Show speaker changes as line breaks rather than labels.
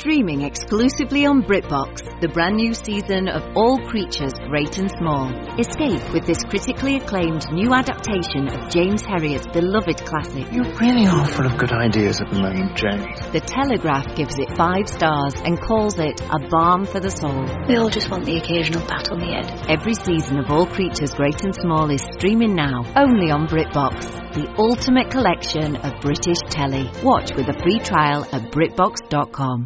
Streaming exclusively on BritBox, the brand new season of All Creatures Great and Small. Escape with this critically acclaimed new adaptation of James Herriot's beloved classic.
You really are full of good ideas at the moment, Jenny.
The Telegraph gives it 5 stars and calls it a balm for the soul.
We all just want the occasional pat on the head.
Every season of All Creatures Great and Small is streaming now, only on BritBox, the ultimate collection of British telly. Watch with a free trial at BritBox.com.